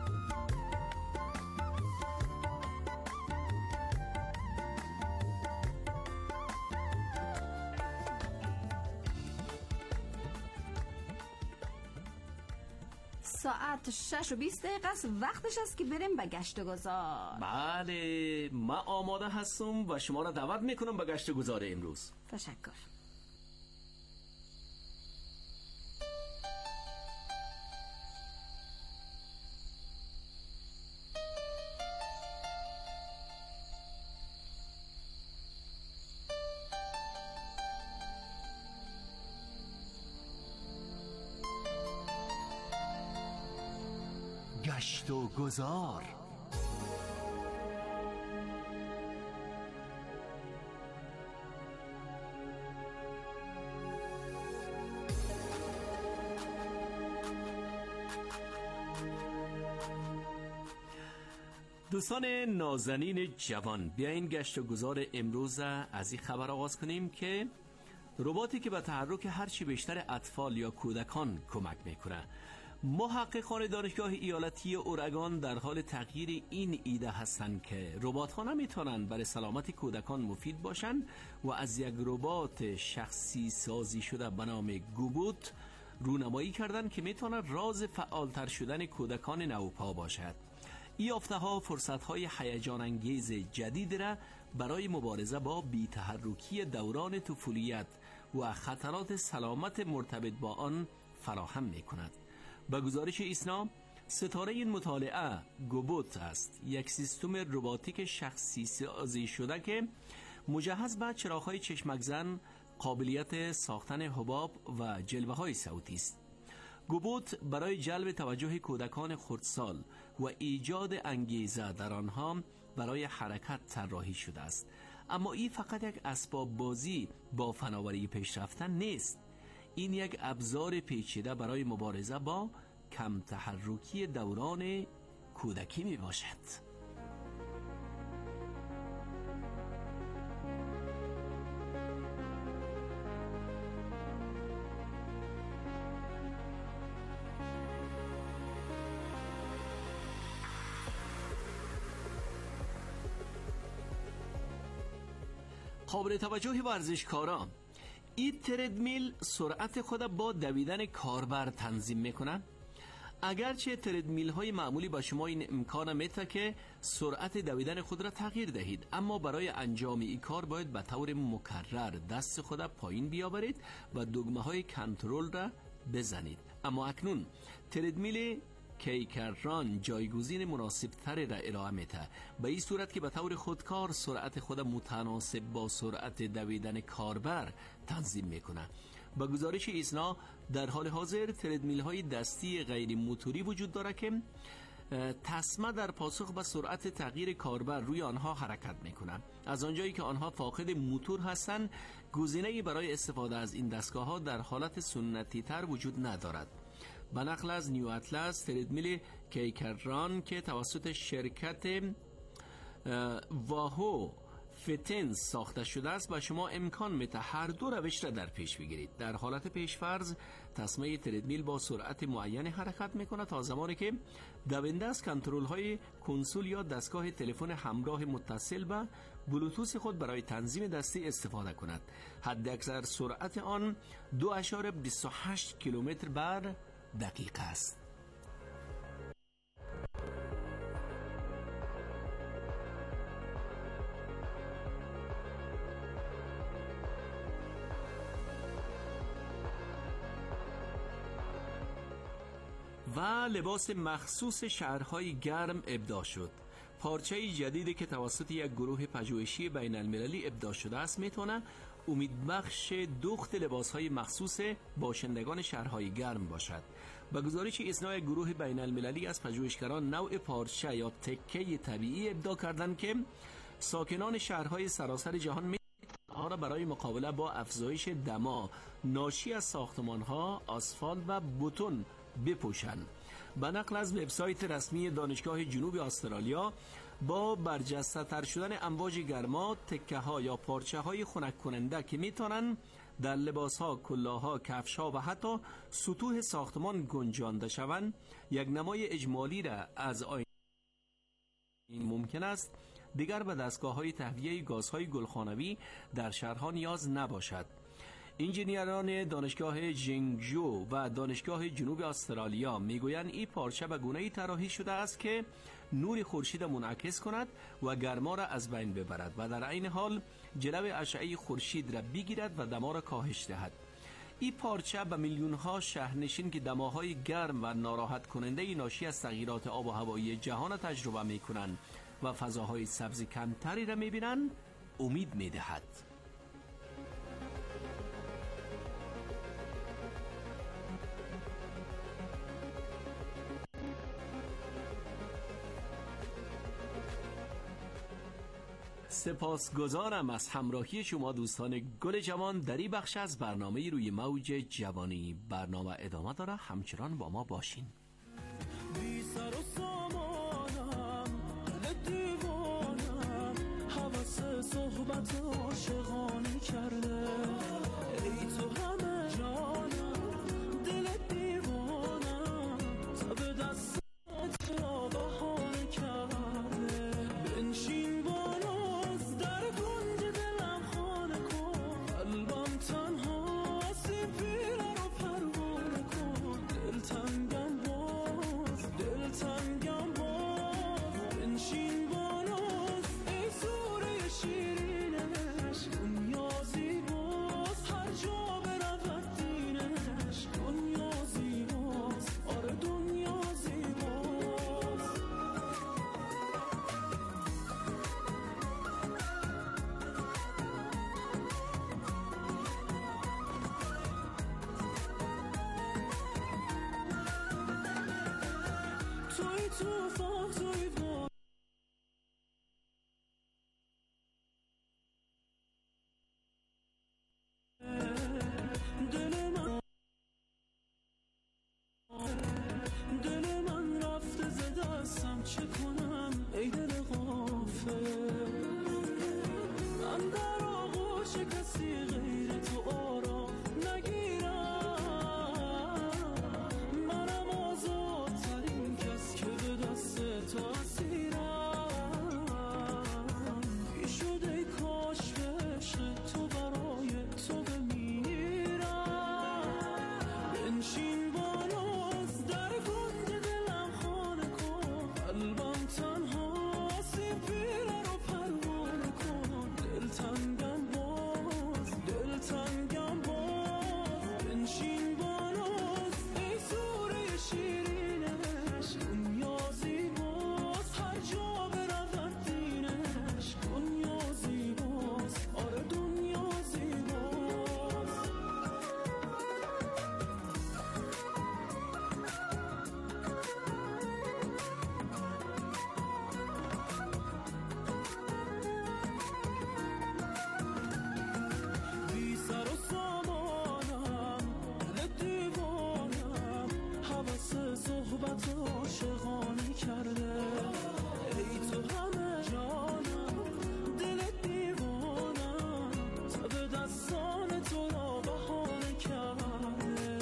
ساعت شش و بیست دقیقه است، وقتش است که بریم به گشت و گذار. بله، من آماده هستم و شما را دعوت میکنم به گشت و گذار امروز. تشکر. گشت و گذار. دوستان نازنین جوان، بیاین گشت و گذار امروز از این خبر آغاز کنیم که رباتی که به تحرک هرچی بیشتر اطفال یا کودکان کمک میکنه. محققان دانشگاه ایالتی اورگان در حال تغییر این ایده هستند که ربات‌ها نمیتونن برای سلامت کودکان مفید باشن و از یک ربات شخصی سازی شده به نام گوبوت رونمایی کردن که میتونه راز فعالتر شدن کودکان نوپا باشد. این یافته ها فرصت های هیجان انگیز جدید را برای مبارزه با بی‌تحرکی دوران طفولیت و خطرات سلامت مرتبط با آن فراهم می کند. با گزارش ایسنا، ستاره این مطالعه گوبوت است، یک سیستم رباتیک شخصی سازی شده که مجهز به چراغ‌های چشمک‌زن، قابلیت ساختن حباب و جلوه‌های صوتی است. گوبوت برای جلب توجه کودکان خردسال و ایجاد انگیزه در آنها برای حرکت طراحی شده است. اما این فقط یک اسباب بازی با فناوری پیشرفته نیست. این یک ابزار پیچیده برای مبارزه با کم تحرکی دوران کودکی می باشد. قابل توجه ورزشکاران، این تردمیل سرعت خود با دویدن کاربر تنظیم میکنه. اگرچه تردمیل های معمولی با شما این امکان میده که سرعت دویدن خود را تغییر دهید، اما برای انجام این کار باید به طور مکرر دست خود پایین بیاورید و دکمه های کنترل را بزنید. اما اکنون تردمیل کیکران جایگزین مناسب تر را ارائه میده، به این صورت که به طور خودکار سرعت خود متناسب با سرعت دویدن کاربر تنظیم میکنه. با گزارش ایسنا، در حال حاضر تردمیل های دستی غیر موتوری وجود داره که تسمه در پاسخ به سرعت تغییر کاربر روی آنها حرکت میکنه. از آنجایی که آنها فاقد موتور هستند، گزینه‌ای برای استفاده از این دستگاه ها در حالت سنتی تر وجود ندارد. به نقل از نیو اطلس، تردمیل کیکران که توسط شرکت واهو فتنس ساخته شده است و شما امکان میده هر دو روش را در پیش بگیرید. در حالت پیشفرض، تسمه تردمیل با سرعت معین حرکت میکنه تا زمانی که دونده از کنترل های کنسول یا دستگاه تلفن همراه متصل به بلوتوث خود برای تنظیم دستی استفاده کند. حد اکثر سرعت آن دو اشاره بیست و هشت کیلومتر بر دقیقه است. و لباس مخصوص شهرهای گرم ابداع شد. پارچه جدیدی که توسط یک گروه پژوهشی بین المللی ابداع شده است میتونه امیدبخش دخت لباسهای مخصوص باشندگان شهرهای گرم باشد. با گزارش ایسنا، گروه بین المللی از پژوهشگران نوع پارچه یا تکه طبیعی ابداع کردند که ساکنان شهرهای سراسر جهان می آنها را برای مقابله با افزایش دما ناشی از ساختمان‌ها، آسفالت و بتون بپوشند. به نقل از وبسایت رسمی دانشگاه جنوب استرالیا، با برجسته تر شدن امواج گرما، تکه ها یا پارچه های خنک کننده که میتونن در لباس ها، کلاها، کفش ها و حتی سطوح ساختمان گنجانده شوند، یک نمای اجمالی را از آینه این ممکن است دیگر به دستگاه های تهویه گازهای گلخانوی در شهرها نیاز نباشد. انجینیران دانشگاه جینگژو و دانشگاه جنوب استرالیا میگویند این پارچه به گونه‌ای طراحی شده است که نور خورشید منعکس کند و گرما را از بین ببرد و در عین حال جلو اشعه خورشید را بگیرد و دما را کاهش دهد. این پارچه به میلیون ها شهرنشین که دماهای گرم و ناراحت کننده ناشی از تغییرات آب و هوایی جهان را تجربه میکنند و فضاهای سبز کمتری را میبینند امید میدهد. سپاسگزارم از همراهی شما دوستان گل جوان در این بخش از برنامه روی موج جوانی. برنامه ادامه داره، همچنان با ما باشین. بی سر و سامانم دل دیوانم حوث صحبت عاشقانه کرده ای تو همه جانم دل دیوانم تا به دست را بهانه کرده بنشین باناز در گنج دلم خانه کن قلبم تنها سیم پیره رو پروانه کن دلتنگم باز دلتنگم باز بنشین باناز ای سوره شیرینش دنیا زیباست هر جا برود دینش دنیا زیباست آره دنیا زیباست توی توفان توی باد دل من دل من رفته ز دستم چه کنم ای دل غافل من در آغوش کسی غیر تو آرام نگیرم منم آزادترین کس که به دست تو اسیرم بی شد ای کاش به عشق تو برای تو بمیرم بنشین باناز در گنج دلم خانه کن قلبم تنها سیم پیره رو پروانه کن دلتنگم باز دلتنگم باز بنشین باناز ای سوره شیرینش دنیا زیباست هر جا برود دینش دنیا زیباست آره دنیا زیباست بی سر و سامانم دل دیوانم حوث صحبت عاشقانه کرده ای تو همه جانم دل دیوانم تا به دستان تو را بهانه کرده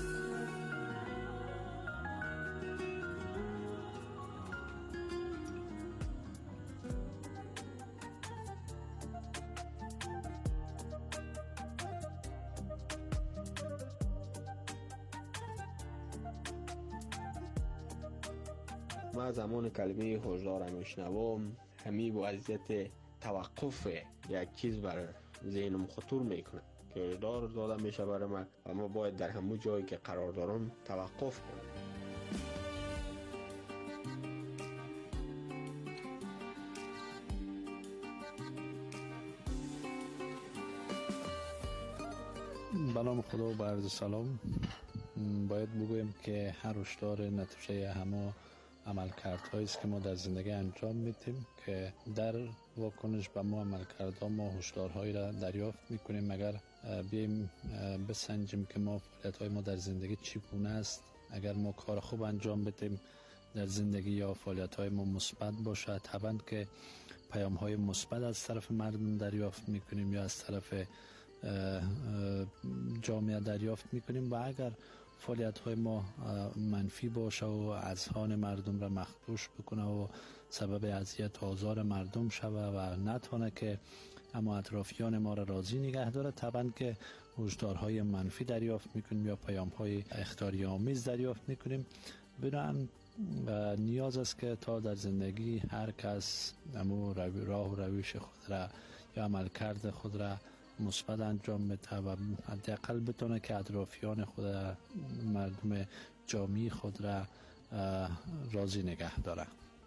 ما زمان کلمه هشدار میشنوم همی وضعیت توقف یک چیز بر ذهنم خطور میکنه که هشدار داده میشه برای من و ما باید در همون جایی که قرار دارم توقف کنم. به نام خدا و با عرض سلام. باید بگویم که هر هشدار نتیجه همه عملکردهایی است که ما در زندگی انجام میدیم که در واکنش به ما عملکردها ما هشدارهایی را دریافت میکنیم. اگر بیایم بسنجیم که ما فعالیت‌های ما در زندگی چگونه است، اگر ما کار خوب انجام بدیم در زندگی یا فعالیت‌های ما مثبت باشه، طبعا که پیام‌های مثبت از طرف مردم دریافت میکنیم یا از طرف جامعه دریافت میکنیم. و اگر فعالیت‌های ما منفی باشه و اذهان مردم را مخدوش بکنه و سبب اذیت و آزار مردم شوه و نتونه که اما اطرافیان ما را راضی نگه داره، طبعا که هشدارهای منفی دریافت میکنیم یا پیام‌های اخطاری آمیز دریافت میکنیم. بنابراین نیاز است که تا در زندگی هر کس امو راه و روش خود را یا عملکرد خود را مثبت انجام بده و حداقل بتونه که اطرافیان خود مردم جامعه خود را راضی نگه داره.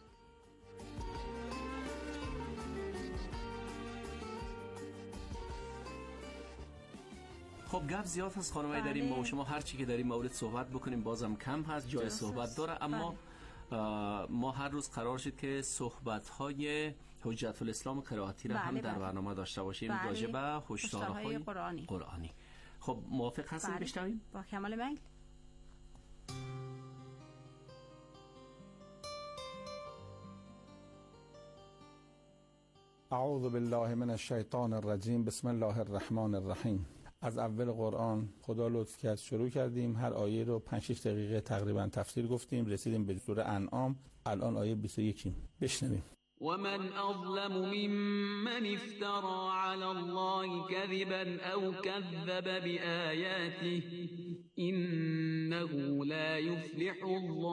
خب گپ زیاد هست خانمای، داریم ما و شما هر چی که داریم مورد صحبت بکنیم بازم کم هست، جای صحبت داره. اما ما هر روز قرار شد که صحبت‌های حجت الاسلام قرائتی را بله هم در بله. برنامه داشته باشیم بله. راجع به هشدارهای قرآنی. قرآنی. خب موافق هستید بله. بشنویم؟ با کمال میل. اعوذ بالله من الشیطان الرجیم. بسم الله الرحمن الرحیم. از اول قرآن خدا لطف کرد شروع کردیم، هر آیه رو پنج شش دقیقه تقریبا تفسیر گفتیم، رسیدیم به سوره انعام، الان آیه بیست و یک. بشنویم. ومن أظلم ممن افترى على الله كذبا أو كذب بآياته إنه لا يفلح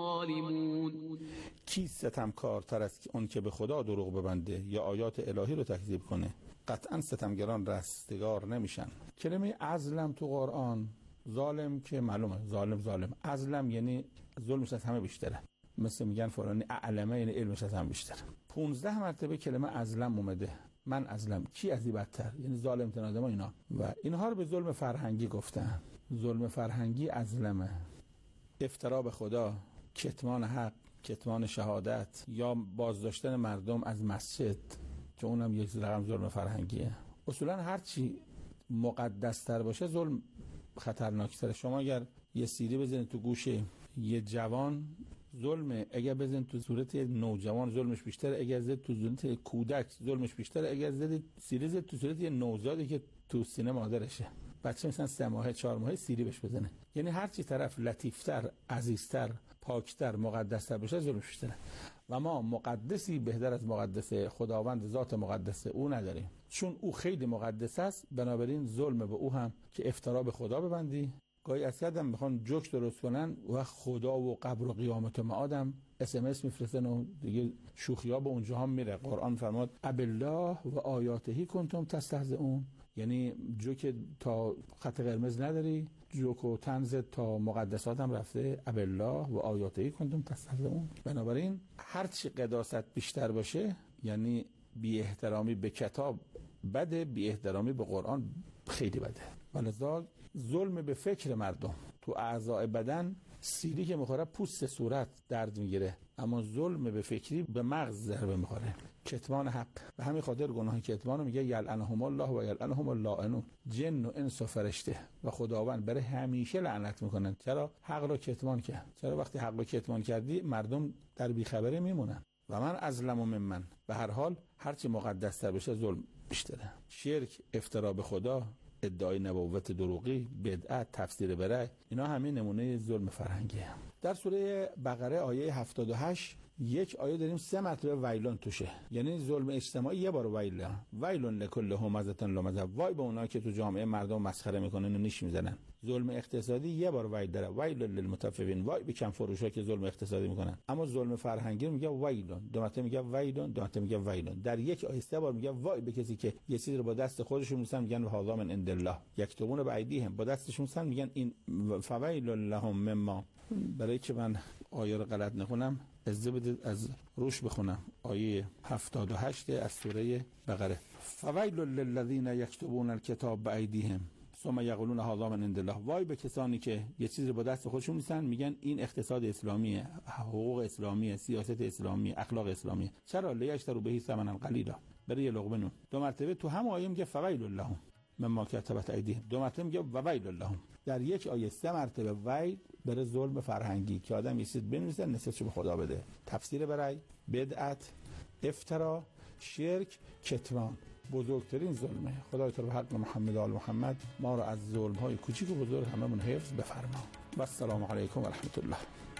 الظالمون. کی ستمکارتر است اون که به خدا دروغ ببنده یا آیات الهی رو تکذیب کنه؟ قطعا ستمگران رستگار نمیشن. کلمه ازلم تو قرآن، ظالم که معلومه ظالم ظالم، ازلم یعنی ظلمش از همه بیشتره، مثل میگن فلانی اعلمه یعنی علمش از همه بیشتره. پونزده مرتبه کلمه ازلم اومده. من ازلم، کی از این بدتر، یعنی ظالم تنادم اینا، و اینها رو به ظلم فرهنگی گفتن. ظلم فرهنگی ازلمه، افترا به خدا، کتمان حق، کتمان شهادت، یا بازداشتن مردم از مسجد که اونم یک رقم ظلم فرهنگیه. اصولا هر چی مقدس تر باشه ظلم خطرناکتره. شما اگر یه سیری بزنید تو گوش یه جوان ظلمه، اگر بزنید تو صورت نوجوان ظلمش بیشتره، اگر زدید تو صورت کودک ظلمش بیشتره، اگر زدید سیری زدید تو صورت یه نوزادی که تو سینه مادرشه، بچه مثلا سه ماهه چهار ماهه سیری بهش بزنه. یعنی هر چی طرف لطیفتر، عزیزتر، پاکتر، مقدستر بشه ظلمش بیشتره. و ما مقدسی بهتر از مقدس خداوند ذات مقدس او نداریم، چون او خیلی مقدس است. بنابراین ظلم به او هم که افترا به خدا ببندی. گاهی از کردم میخوان جوک درست کنن و خدا و قبر و قیامت و معادم اس ام اس میفرستن و دیگه شوخی‌ها به اونجا هم میره. قرآن فرمود ابالله و آیاته کنتم تستهزئون، یعنی جوک تا خط قرمز نداری، جوک و طنز تا مقدسات هم رفته. ابالله و آیاته کنتم تستهزئون. بنابراین هر چی قداست بیشتر باشه، یعنی بی احترامی به کتاب بده، بی احترامی به قرآن خیلی بده. ولذا ظلم به فکر مردم، تو اعضاء بدن سیری که میخوره پوست صورت درد میگیره، اما ظلم به فکری به مغز ضربه میخوره. کتمان حق، به همین خاطر گناه کتمان میگه یلعنهم الله و یلعنهم اللائنون. جن و انس و فرشته و خداوند برای همیشه لعنت میکنن. چرا؟ حق رو کتمان کرد. چرا وقتی حق رو کتمان کردی مردم در بیخبری میمونن. و من ازلم ممن، به هر حال هرچی مقدس تر بشه ظلم بیشتره. شرک، افترا به خدا، ادعای نبوت دروغی، بدعت، تفسیر برای، اینا همین نمونه ظلم فرهنگیه. در سوره بقره آیه هفتاد و هشت یک آیه داریم سه مرتبه ویلون توشه، یعنی ظلم اجتماعی یه بار ویل، ویلون لکل همزه لمزه، وای به اونایی که تو جامعه مردم مسخره میکنن و نیش میزنن. ظلم اقتصادی یه بار ویل داره، ویل للمطففین، وای به کم فروشا که ظلم اقتصادی میکنن. اما ظلم فرهنگی میگه ویلون، دو مرتبه میگه ویلون، دو مرتبه میگه ویلون. در یک آیه سه بار میگه وای به کسی که یه چیزی رو با دست خودشون میسن، میگن هذا من عند الله، یکتبون بایدیهم، با دستشون میسن میگن این فویل لهم مما. برای که من آیه رو غلط نخونم اجازه بدید از روش بخونم. آیه هفتاد و هشت از سوره بقره. فویل للذین یکتبون الکتاب بایدیهم ثم یقولون هذا من عند الله. وای به کسانی که یه چیزی با دست خودشون میسن میگن این اقتصاد اسلامیه، حقوق اسلامیه، سیاست اسلامی، اخلاق اسلامی. چرا؟ لیشتروا به ثمنا قلیلا، برای یه لقمه نون. دو مرتبه تو هم آیه میگه فویل لهم مما کتبت ایدیهم، دو مرتبه میگه ویل لهم. در یک آیه سه مرتبه ویل برای ظلم فرهنگی که آدم یه چیز بنویسه نسبتش به خدا بده. تفسیر برای، بدعت، افترا، شرک، کتمان بزرگترین ظلمه. خدای تعالی به حق محمد و آل محمد ما را از ظلم‌های کوچیک و بزرگ هممون حفظ بفرما. و السلام علیکم و رحمت الله.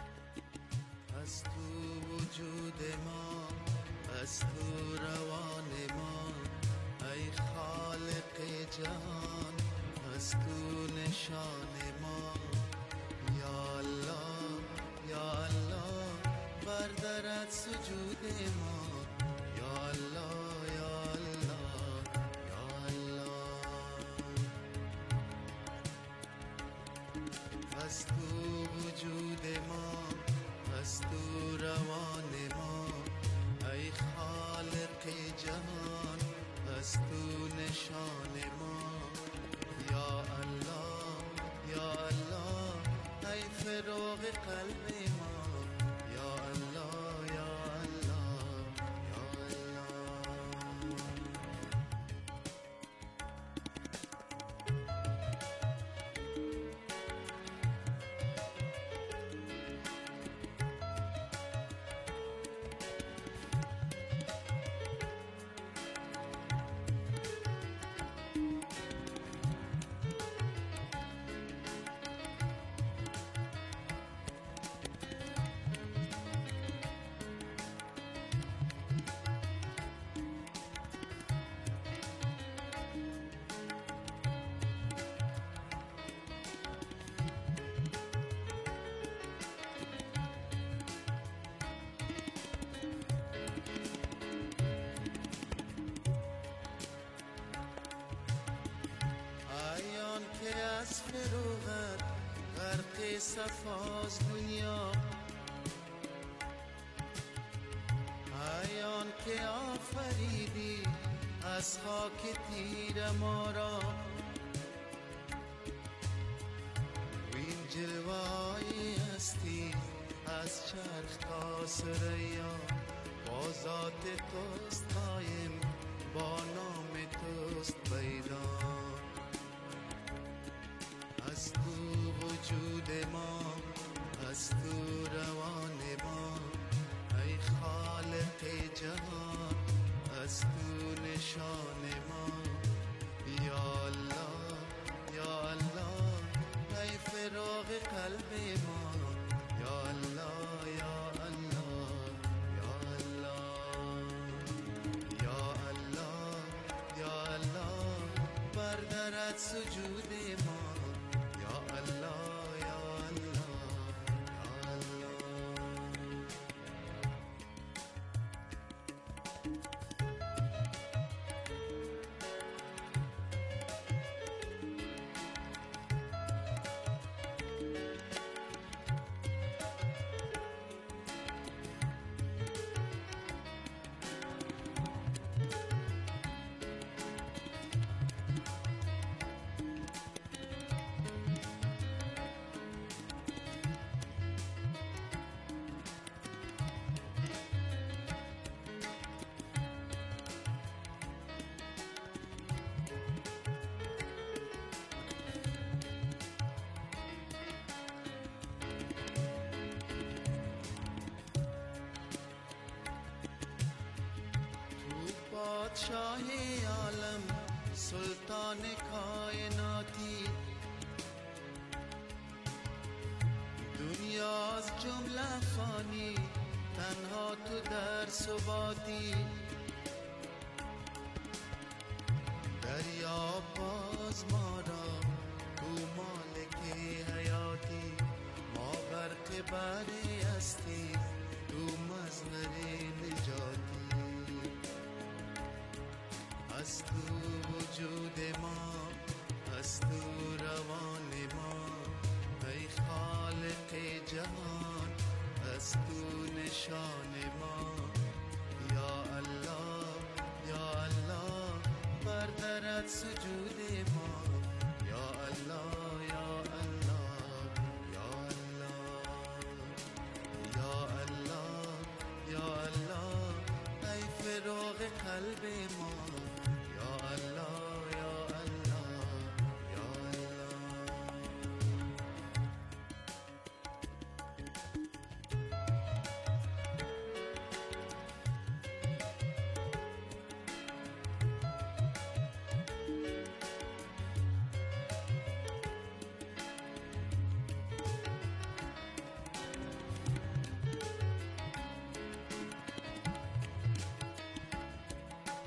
از تو وجود ما، از تو روان ما، ای خالق جهان، از تو نشان ما. یا الله یا الله بردارد سجود ما. یا الله یا الله یا الله. از تو وجود ما، از تو روان ما، ای خالق جهان، از تو نشان ما. یا الله یا الله ای فراغ قلب ما. یا الله صفاست دنیا، ایان که آفریدی از خاک تیر ما را، وین جلوه‌ای هستی از چرخ تا ثریا، با ذات توست قایم، با نام توست بیدار. از تو وجود ما، از تو روان ما، ای خالق جهان، از تو نشان ما. یا الله یا الله ای فراغ قلب ما. یا الله یا الله یا الله یا الله یا الله بردارد سجود ما. یا الله یا الله یا الله. پادشاہ عالم سلطان کائناتی، دنیا از جمله فانی تنها تو در ثباتی. دریا باز ما را تو مالک حیاتی، ما غرق بحری هستی تو مصدر نجاتی. از تو وجود ما، از تو روان ما، ای خالق جهان، از تو نشان ما. یا الله یا الله بردارد سجود ما. یا الله یا الله یا الله یا الله یا الله ای فراغ قلب ما.